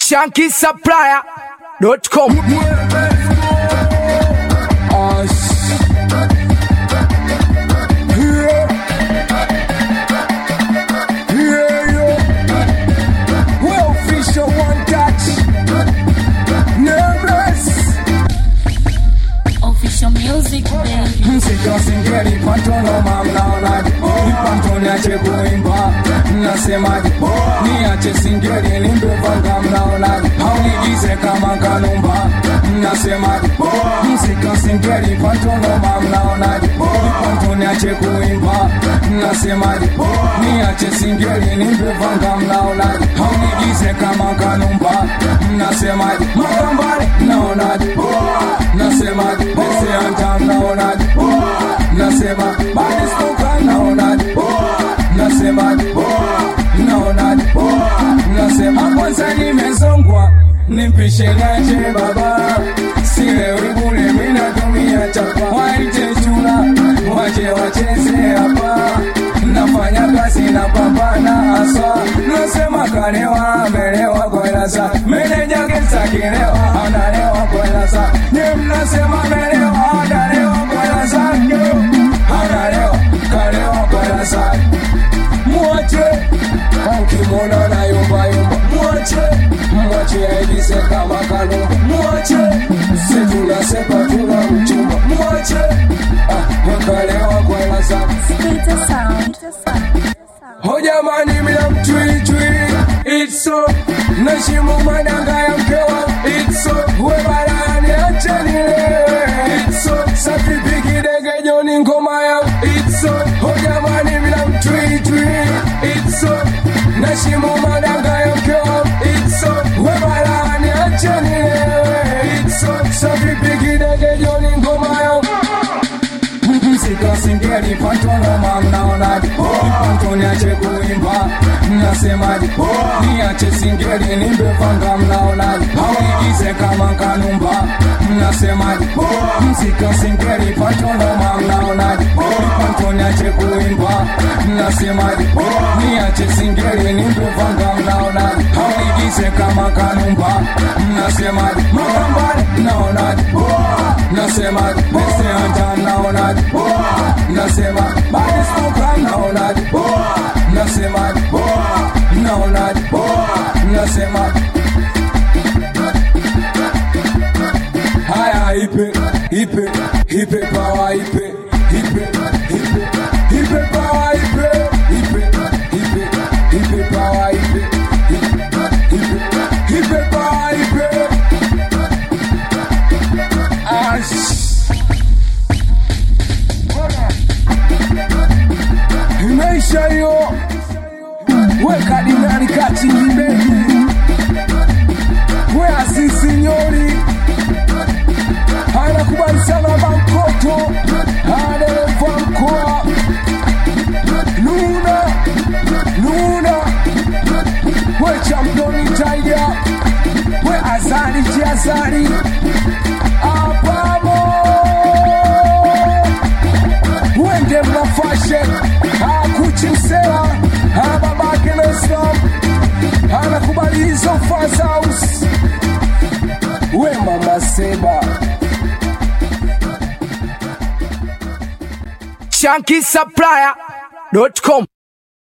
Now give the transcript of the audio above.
ShankySupplier.com. Official music, baby. Msika singeli pantono mamlaonaji Ipanto niache kuimba Nasemaji Niache singeli nimbe vanga mlaonaji Haunigize kama kanumba Nasemaji Msika singeli pantono mamlaonaji Ipanto niache kuimba Nasemaji Niache singeli nimbe vanga mlaonaji Haunigize kama kanumba Nasemaji Makambale naonaji Nasemaji Pese anta naonaji Nasema badi stuka naonaji Nasemaji naonaji Nasema kwanza nimezongwa Nimpishe gaje baba Sile wibule mina tumia chapa Waite chula Wache wacheze hapa Nafanya kazi na pambana aswa Nasema kalewa melewa kwa ilasa Meneja kesa kilewa Analewa kwa ilasa Nye mnasema melewa Analewa kwa ilasa Analewa kalewa kwa ilasa Mwache Ukimona na yumba yumba Mwache Mwache aigise kama kanumba Mwache Setula sepa tula mchumba Mwache Kalewa kwa ilasa Skater sound. Oh jamani mina mchui chui It's so Nashimu mananga ya mkewa It's so Webarani achanilewe It's so Safi piki dege joni ngoma ya It's so Oh jamani mina mchui chui It's so Nashimu mananga ya mkewa It's so Webarani achanilewe It's so Safi piki dege joni ngoma ya Msika singeli pantono mamnaonaji Ipanto niache kuimba Nasemaji Niache singeli nimbe vanga mnaonaji Haunigize kama kanumba Nasemaji Msika singeli pantono mamnaonaji Ipanto niache kuimba Nasemaji Niache singeli nimbe vanga mnaonaji Haunigize kama kanumba Nasemaji Makambale naonaji Nasemaji Pese anta naonaji Nasema badi stuka naonaji Nasemaji naonaji Nasema Haya Ipe power ipe power ipe power ipe power ipe Imeisha yo Weka dinari kati mbegi Wea sisi nyori Hana kubali sana bankoto Hana lefa mkoa Luna We championi tiger We azari jiazari Apamo Wende mnafashe Hakuchisela Hababake na Islam Hanakubali hizo fast house We mama seba ShankySupplier.com.